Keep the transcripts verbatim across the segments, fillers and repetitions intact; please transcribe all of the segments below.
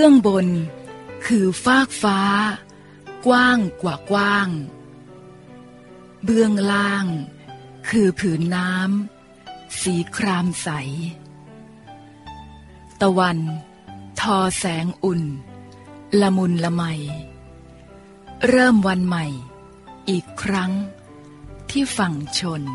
บื้องบนคือฟากฟ้ากว้างกว่ากว้างเบื้องล่างคือผืนน้ำสีครามใสตะวันทอแสงอุ่นละมุนละไมเริ่มวันใหม่อีกครั้งที่ฝั่งชน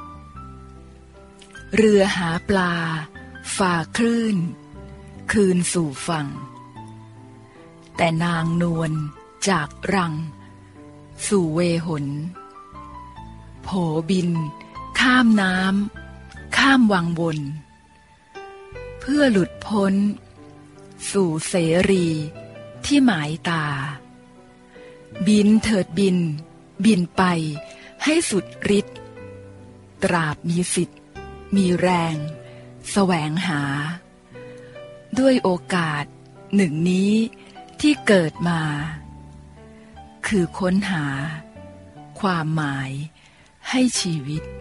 เรือหาปลาฝ่าคลื่นคืนสู่ฝั่งแต่นางนวลจากรังสู่เวหนโผบินข้ามน้ำข้ามวังวนเพื่อหลุดพ้นสู่เสรีที่หมายตาบินเถิดบินบินไปให้สุดฤทธิ์ตราบมีสิทธิ์มีแรงแสวงหาด้วยโอกาสหนึ่งนี้ที่เกิดมาคือค้นหาความหมายให้ชีวิต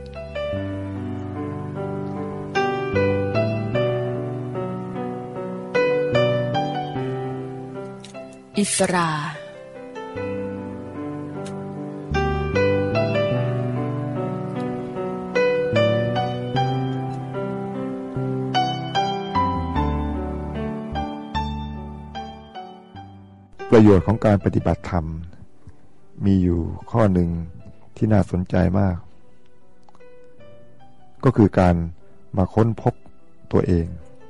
อิสราประโยชน์ของการปฏิบัติธรรมมีอยู่ข้อหนึ่งที่น่าสนใจมากก็คือการมาค้นพบตัวเอง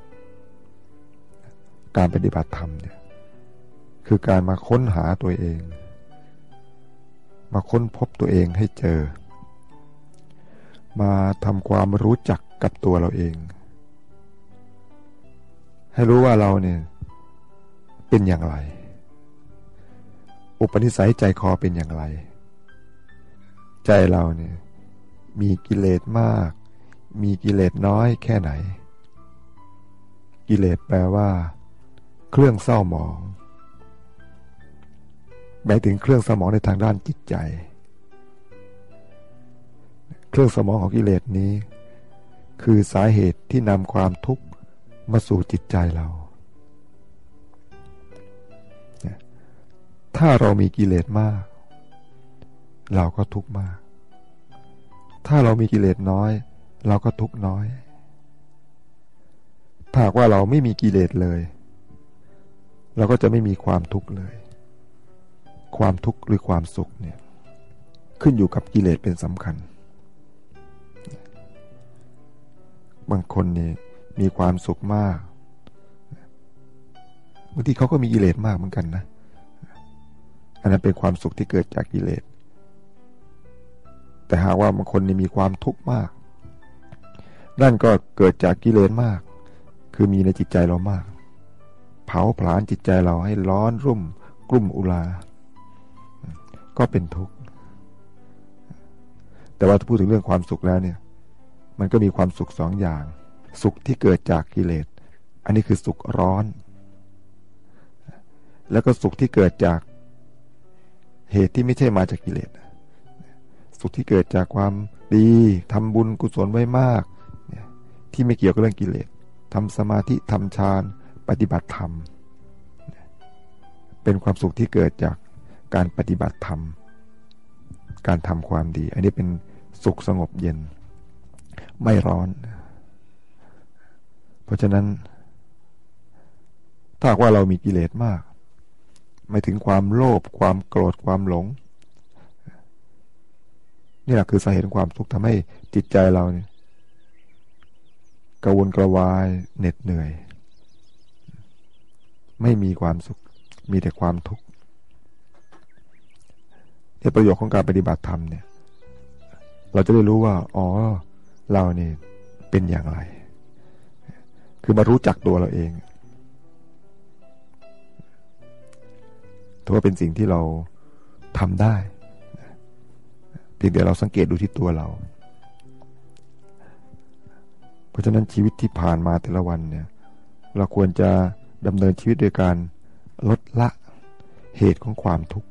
การปฏิบัติธรรมเนี่ยคือการมาค้นหาตัวเองมาค้นพบตัวเองให้เจอมาทำความรู้จักกับตัวเราเองให้รู้ว่าเราเนี่ยเป็นอย่างไรอุปนิสัยใจคอเป็นอย่างไรใจเราเนี่ยมีกิเลสมากมีกิเลสน้อยแค่ไหนกิเลสแปลว่าเครื่องเศร้าหมองหมายถึงเครื่องเศร้าหมองในทางด้านจิตใจเครื่องเศร้าหมองของกิเลสนี้คือสาเหตุที่นำความทุกข์มาสู่จิตใจเราถ้าเรามีกิเลสมากเราก็ทุกข์มากถ้าเรามีกิเลสน้อยเราก็ทุกข์น้อยถ้าหากว่าเราไม่มีกิเลสเลยเราก็จะไม่มีความทุกข์เลยความทุกข์หรือความสุขเนี่ยขึ้นอยู่กับกิเลสเป็นสำคัญบางคนนี่มีความสุขมากบางทีเขาก็มีกิเลสมากเหมือนกันนะอันนั้นเป็นความสุขที่เกิดจากกิเลสแต่หากว่าบางคนนี่มีความทุกข์มากนั่นก็เกิดจากกิเลสมากคือมีในจิตใจเรามากเผาผลาญจิตใจเราให้ร้อนรุ่มกลุ่มอุราก็เป็นทุกข์แต่ว่าถ้าพูดถึงเรื่องความสุขแล้วเนี่ยมันก็มีความสุขสองอย่างสุขที่เกิดจากกิเลสอันนี้คือสุขร้อนแล้วก็สุขที่เกิดจากเหตุที่ไม่ใช่มาจากกิเลสสุขที่เกิดจากความดีทำบุญกุศลไว้มากที่ไม่เกี่ยวกับเรื่องกิเลสทำสมาธิทำฌานปฏิบัติธรรมเป็นความสุขที่เกิดจากการปฏิบัติธรรมการทำความดีอันนี้เป็นสุขสงบเย็นไม่ร้อนเพราะฉะนั้นถ้าว่าเรามีกิเลสมากไม่ถึงความโลภความโกรธความหลงนี่แหละคือสาเหตุของความทุกข์ทำให้จิตใจเราเนี่ยกระวนกระวายเหน็ดเหนื่อยไม่มีความสุขมีแต่ความทุกข์ในประโยชน์ของการปฏิบัติธรรมเนี่ยเราจะได้รู้ว่าอ๋อเราเนี่ยเป็นอย่างไรคือมารู้จักตัวเราเองถือว่าเป็นสิ่งที่เราทำได้เพียงแต่เราสังเกตดูที่ตัวเราเพราะฉะนั้นชีวิตที่ผ่านมาแต่ละวันเนี่ยเราควรจะดำเนินชีวิตโดยการลดละเหตุของความทุกข์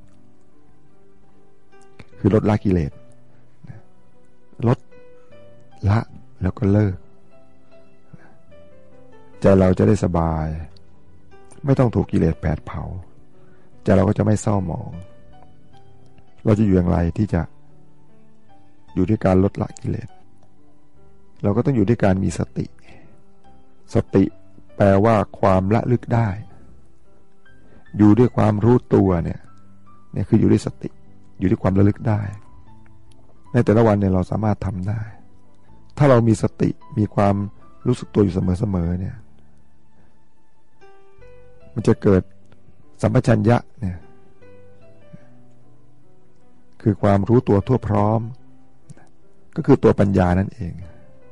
คือลดละกิเลสลดละแล้วก็เลิกใจเราจะได้สบายไม่ต้องถูกกิเลสแผดเผาใจเราก็จะไม่เศร้าหมองเราจะอยู่อย่างไรที่จะอยู่ด้วยการลดละกิเลสเราก็ต้องอยู่ด้วยการมีสติสติแปลว่าความละลึกได้อยู่ด้วยความรู้ตัวเนี่ยเนี่ยคืออยู่ด้วยสติอยู่ด้วยความระลึกได้ในแต่ละวันเนี่ยเราสามารถทำได้ถ้าเรามีสติมีความรู้สึกตัวอยู่เสมอๆเนี่ยมันจะเกิดสัมปชัญญะเนี่ยคือความรู้ตัวทั่วพร้อมก็คือตัวปัญญานั่นเอง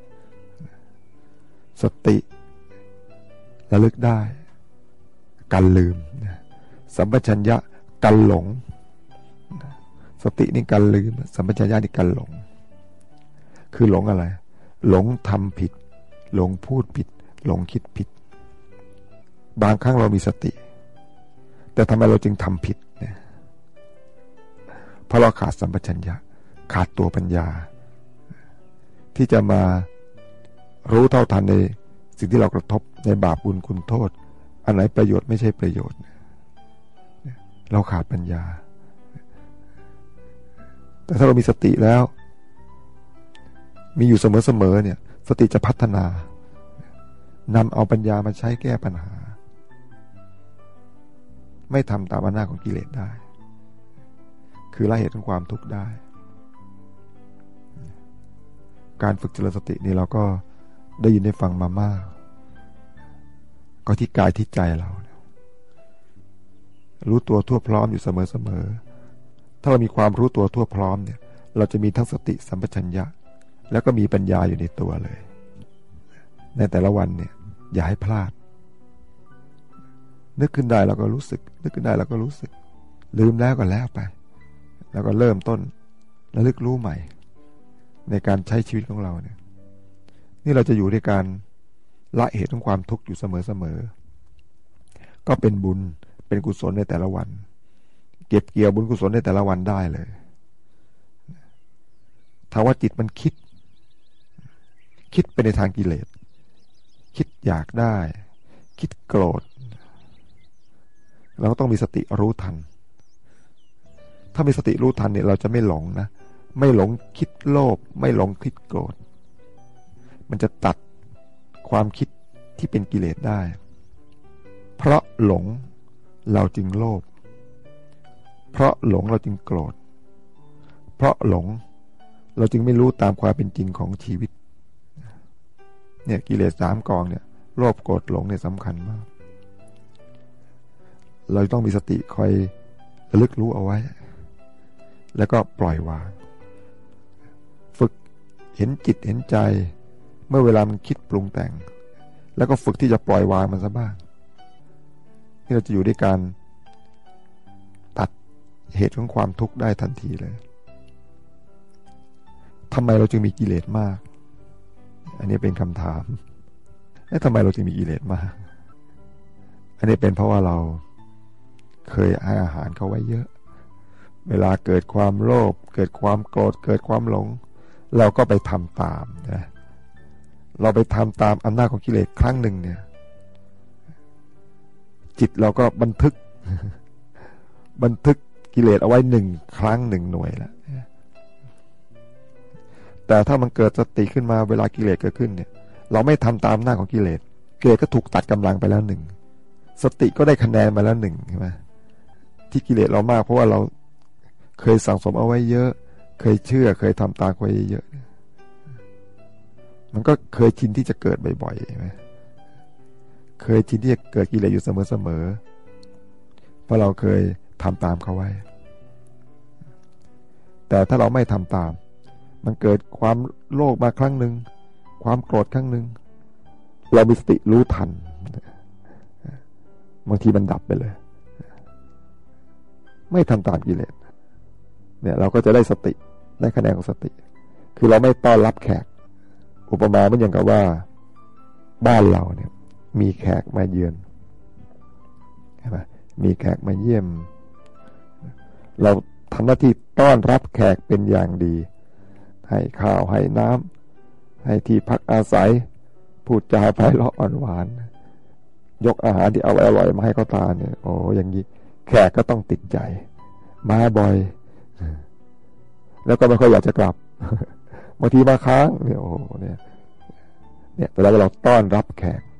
สติระลึกได้กันลืมสัมปชัญญะกันหลงสตินี่กันลืมสัมปชัญญะนี่กันหลงคือหลงอะไรหลงทำผิดหลงพูดผิดหลงคิดผิดบางครั้งเรามีสติแต่ทำไมเราจึงทำผิดเนี่ยเพราะเราขาดสัมปชัญญะขาดตัวปัญญาที่จะมารู้เท่าทันในสิ่งที่เรากระทบในบาปบุญคุณโทษอันไหนประโยชน์ไม่ใช่ประโยชน์เราขาดปัญญาแต่ถ้าเรามีสติแล้วมีอยู่เสมอๆเนี่ยสติจะพัฒนานำเอาปัญญามาใช้แก้ปัญหาไม่ทำตามอำนาจของกิเลสได้คือละเหตุของความทุกข์ได้การฝึกเจริญสตินี่เราก็ได้ยินได้ฟังมามากก็ที่กายที่ใจเรารู้ตัวทั่วพร้อมอยู่เสมอๆถ้าเรามีความรู้ตัวทั่วพร้อมเนี่ยเราจะมีทั้งสติสัมปชัญญะแล้วก็มีปัญญาอยู่ในตัวเลยในแต่ละวันเนี่ยอย่าให้พลาดนึกขึ้นได้เราก็รู้สึกนึกขึ้นได้เราก็รู้สึกลืมแล้วก็แล้วไปแล้วก็เริ่มต้นระลึกรู้ใหม่ในการใช้ชีวิตของเราเนี่ยนี่เราจะอยู่ด้วยการละเหตุของความทุกข์อยู่เสมอๆก็เป็นบุญเป็นกุศลในแต่ละวันเก็บเกี่ยวบุญกุศลในแต่ละวันได้เลยถ้าว่าจิตมันคิดคิดไปในทางกิเลสคิดอยากได้คิดโกรธเราก็ต้องมีสติรู้ทันถ้ามีสติรู้ทันเนี่ยเราจะไม่หลงนะไม่หลงคิดโลภไม่หลงคิดโกรธมันจะตัดความคิดที่เป็นกิเลสได้เพราะหลงเราจึงโลภเพราะหลงเราจึงโกรธเพราะหลงเราจึงไม่รู้ตามความเป็นจริงของชีวิตเนี่ยกิเลสสามกองเนี่ยโลภโกรธหลงเนี่ยสำคัญมากเราต้องมีสติคอยระลึกรู้เอาไว้แล้วก็ปล่อยวางฝึกเห็นจิตเห็นใจเมื่อเวลามันคิดปรุงแต่งแล้วก็ฝึกที่จะปล่อยวางมันซะบ้างที่เราจะอยู่ด้วยการตัดเหตุของความทุกข์ได้ทันทีเลยทำไมเราจึงมีกิเลสมากอันนี้เป็นคำถามแล้วทำไมเราจึงมีกิเลสมากอันนี้เป็นเพราะว่าเราเคยให้อาหารเขาไว้เยอะเวลาเกิดความโลภเกิดความโกรธเกิดความหลงเราก็ไปทำตามนะเราไปทำตามอำนาจของกิเลสครั้งหนึ่งเนี่ยจิตเราก็บันทึกบันทึกกิเลสเอาไว้หนึ่งครั้งหนึ่งหน่วยแล้วแต่ถ้ามันเกิดสติขึ้นมาเวลากิเลสเกิดขึ้นเนี่ยเราไม่ทำตามอำนาจของกิเลสกิเลสก็ถูกตัดกำลังไปแล้วหนึ่งสติก็ได้คะแนนมาแล้วหนึ่งใช่ไหมที่กิเลสเรามากเพราะว่าเราเคยสั่งสมเอาไว้เยอะเคยเชื่อเคยทำตามไว้เยอะมันก็เคยชินที่จะเกิดบ่อยๆใช่ไหมเคยชินที่จะเกิดกิเลสอยู่เสมอๆเพราะเราเคยทำตามเขาไว้แต่ถ้าเราไม่ทำตามมันเกิดความโลภมาครั้งหนึ่งความโกรธครั้งหนึ่งเรามีสติรู้ทันบางทีมันดับไปเลยไม่ทำตามกิเลสเนี่ยเราก็จะได้สติได้คะแนนของสติคือเราไม่ต้อนรับแขกอุปมาเหมือนอย่างกับว่าบ้านเราเนี่ยมีแขกมาเยือนใช่ไหมมีแขกมาเยี่ยมเราทำหน้าที่ต้อนรับแขกเป็นอย่างดีให้ข้าวให้น้ำให้ที่พักอาศัยพูดจาไพเราะอ่อนหวานยกอาหารที่เอาอร่อยมาให้เขาทานเนี่ยโอ้อย่างนี้แขกก็ต้องติดใจมาบ่อยแล้วก็ไม่ค่อยอยากจะกลับบางทีมาค้างเนี่ยโอ้เนี่ยเนี่ยแต่เราเราต้อนรับแขก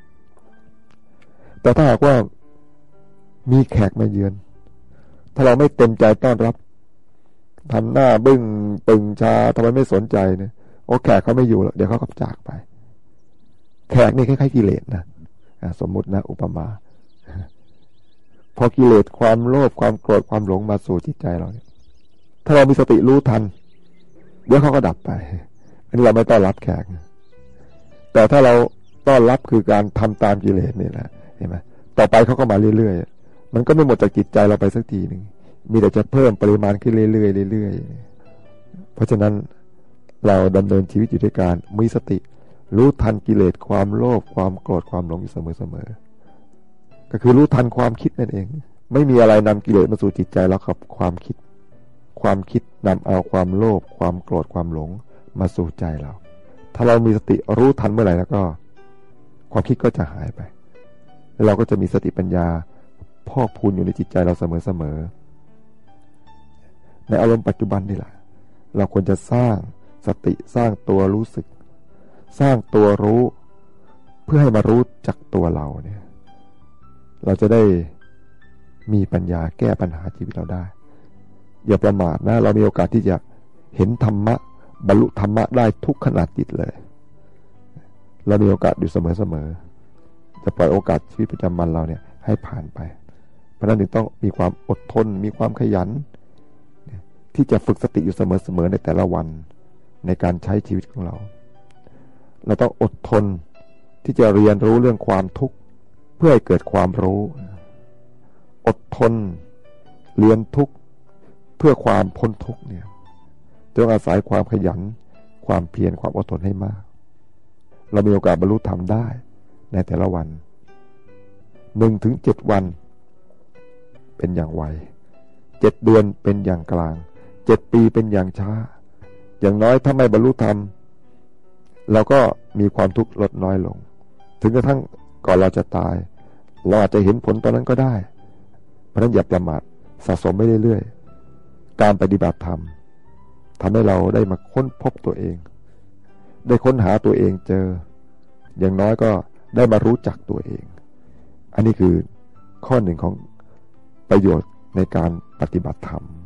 แต่ถ้าหากว่ามีแขกมาเยือนถ้าเราไม่เต็มใจต้อนรับทำหน้าบึ้งตึงชาทำไมไม่สนใจเนี่ยโอ้แขกเขาไม่อยู่แล้วเดี๋ยวเขาก็จากไปแขกนี่คล้ายๆกิเลสนะสมมุตินะอุปมาพอกิเลสความโลภความโกรธความหลงมาสู่จิตใจเราเนี่ยถ้าเรามีสติรู้ทันเดี๋ยวเขาก็ดับไปอันนี้เราไม่ต้อนรับแขกแต่ถ้าเราต้อนรับคือการทำตามกิเลสนี่แหละเห็นไหมต่อไปเขาก็มาเรื่อยๆมันก็ไม่หมดจากจิตใจเราไปสักทีหนึ่งมีแต่จะเพิ่มปริมาณขึ้นเรื่อยๆเรื่อยๆเพราะฉะนั้นเราดำเนินชีวิตอยู่ด้วยการมีสติรู้ทันกิเลสความโลภความโกรธความหลงอยู่เสมอๆก็คือรู้ทันความคิดนั่นเองไม่มีอะไรนำกิเลสมาสู่จิตใจเราครับความคิดความคิดนำเอาความโลภความโกรธความหลงมาสู่ใจเราถ้าเรามีสติรู้ทันเมื่อไหร่แล้วก็ความคิดก็จะหายไปแล้วเราก็จะมีสติปัญญาพอกพูนอยู่ในจิตใจเราเสมอๆในอารมณ์ปัจจุบันนี่แหละเราควรจะสร้างสติสร้างตัวรู้สึกสร้างตัวรู้เพื่อให้มารู้จักตัวเราเนี่ยเราจะได้มีปัญญาแก้ปัญหาชีวิตเราได้อย่าประมาทนะเรามีโอกาสที่จะเห็นธรรมะบรรลุธรรมะได้ทุกขณะจิตเลยเรามีโอกาสอยู่เสมอๆจะปล่อยโอกาสชีวิตประจำวันเราเนี่ยให้ผ่านไปเพราะนั้นจึงต้องมีความอดทนมีความขยันที่จะฝึกสติอยู่เสมอๆในแต่ละวันในการใช้ชีวิตของเราเราต้องอดทนที่จะเรียนรู้เรื่องความทุกข์เพื่อให้เกิดความรู้อดทนเรียนทุกข์เพื่อความพ้นทุกข์เนี่ยต้องอาศัยความขยันความเพียรความอดทนให้มากเรามีโอกาสบรรลุธรรมได้ในแต่ละวันหนึ่งถึงเจ็ดวันเป็นอย่างไวเจ็ดเดือนเป็นอย่างกลางเจ็ดปีเป็นอย่างช้าอย่างน้อยถ้าไม่บรรลุธรรมเราก็มีความทุกข์ลดน้อยลงถึงกระทั่งก่อนเราจะตายเราอาจจะเห็นผลตอนนั้นก็ได้เพราะนั้นอย่าประมาทสะสมไปเรื่อยๆการปฏิบัติธรรมทำให้เราได้มาค้นพบตัวเองได้ค้นหาตัวเองเจออย่างน้อยก็ได้มารู้จักตัวเองอันนี้คือข้อหนึ่งของประโยชน์ในการปฏิบัติธรรม